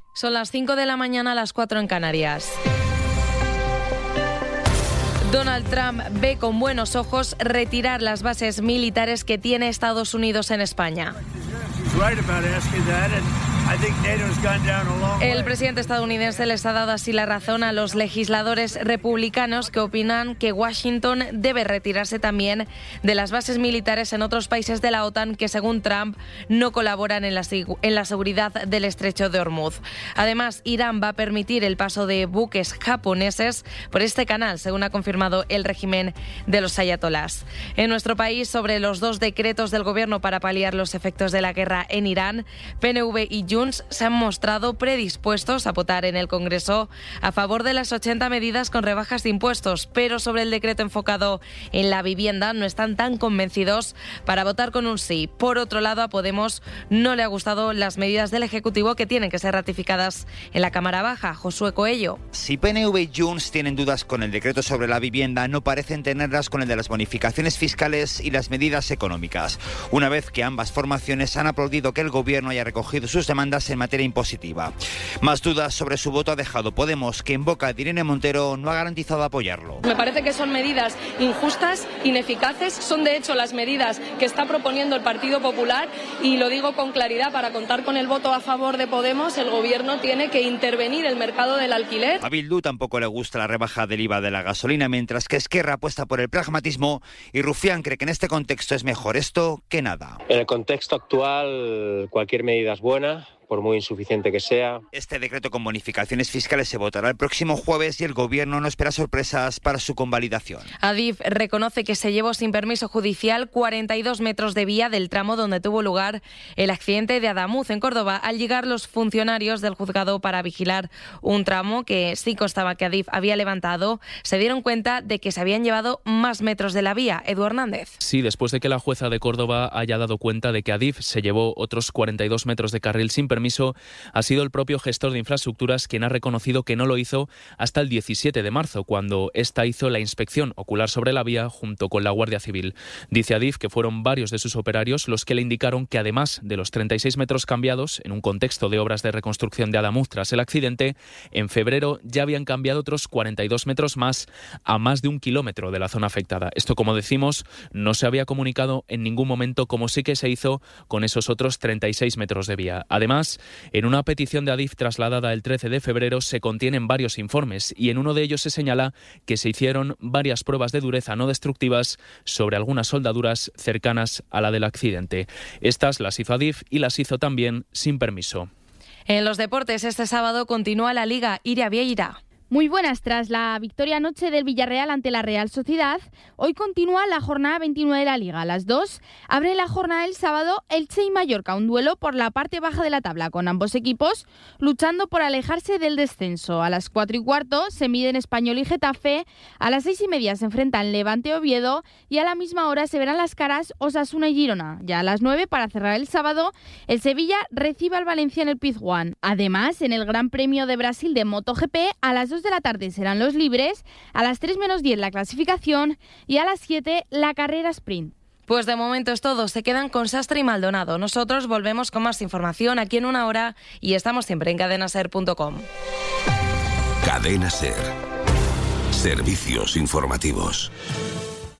Son las 5 de la mañana, las 4 en Canarias. Donald Trump ve con buenos ojos retirar las bases militares que tiene Estados Unidos en España. El presidente estadounidense les ha dado así la razón a los legisladores republicanos que opinan que Washington debe retirarse también de las bases militares en otros países de la OTAN que, según Trump, no colaboran en la seguridad del estrecho de Hormuz. Además, Irán va a permitir el paso de buques japoneses por este canal, según ha confirmado el régimen de los ayatolás. En nuestro país, sobre los 2 decretos del gobierno para paliar los efectos de la guerra en Irán, PNV y Junts se han mostrado predispuestos a votar en el Congreso a favor de las 80 medidas con rebajas de impuestos, pero sobre el decreto enfocado en la vivienda no están tan convencidos para votar con un sí. Por otro lado, a Podemos no le ha gustado las medidas del Ejecutivo que tienen que ser ratificadas en la Cámara Baja. Josué Coello. Si PNV y Junts tienen dudas con el decreto sobre la vivienda, no parecen tenerlas con el de las bonificaciones fiscales y las medidas económicas. Una vez que ambas formaciones han aplaudido que el Gobierno haya recogido sus demandas en materia impositiva. Más dudas sobre su voto ha dejado Podemos, que en boca de Irene Montero no ha garantizado apoyarlo. Me parece que son medidas injustas, ineficaces, son de hecho las medidas que está proponiendo el Partido Popular y lo digo con claridad, para contar con el voto a favor de Podemos, el Gobierno tiene que intervenir el mercado del alquiler. A Bildu tampoco le gusta la rebaja del IVA de la gasolina, mientras que Esquerra apuesta por el pragmatismo y Rufián cree que en este contexto es mejor esto que nada. En el contexto actual, cualquier medida es buena, por muy insuficiente que sea. Este decreto con bonificaciones fiscales se votará el próximo jueves y el Gobierno no espera sorpresas para su convalidación. Adif reconoce que se llevó sin permiso judicial 42 metros de vía del tramo donde tuvo lugar el accidente de Adamuz, en Córdoba, al llegar los funcionarios del juzgado para vigilar un tramo que sí constaba que Adif había levantado. Se dieron cuenta de que se habían llevado más metros de la vía. Edu Hernández. Sí, después de que la jueza de Córdoba haya dado cuenta de que Adif se llevó otros 42 metros de carril sin permiso, ha sido el propio gestor de infraestructuras quien ha reconocido que no lo hizo hasta el 17 de marzo, cuando ésta hizo la inspección ocular sobre la vía junto con la Guardia Civil. Dice Adif que fueron varios de sus operarios los que le indicaron que, además de los 36 metros cambiados en un contexto de obras de reconstrucción de Adamuz tras el accidente, en febrero ya habían cambiado otros 42 metros más a más de 1 kilómetro de la zona afectada. Esto, como decimos, no se había comunicado en ningún momento, como sí que se hizo con esos otros 36 metros de vía. Además, en una petición de Adif trasladada el 13 de febrero se contienen varios informes y en uno de ellos se señala que se hicieron varias pruebas de dureza no destructivas sobre algunas soldaduras cercanas a la del accidente. Estas las hizo Adif y las hizo también sin permiso. En los deportes, este sábado continúa la Liga. Iria Vieira. Muy buenas. Tras la victoria anoche del Villarreal ante la Real Sociedad, hoy continúa la jornada 29 de la Liga. A las 2 abre la jornada el sábado Elche y Mallorca, un duelo por la parte baja de la tabla, con ambos equipos luchando por alejarse del descenso. A las 4:15 se miden Español y Getafe, a las 6:30 se enfrentan Levante Oviedo y a la misma hora se verán las caras Osasuna y Girona. Ya a las 9, para cerrar el sábado, el Sevilla recibe al Valencia en el Pizjuán. Además, en el Gran Premio de Brasil de MotoGP, a las 2 de la tarde serán los libres, a las 3 menos 10 la clasificación y a las 7 la carrera sprint. Pues de momento es todo. Se quedan con Sastre y Maldonado. Nosotros volvemos con más información aquí en una hora y estamos siempre en cadenaser.com. Cadena Ser. Servicios informativos.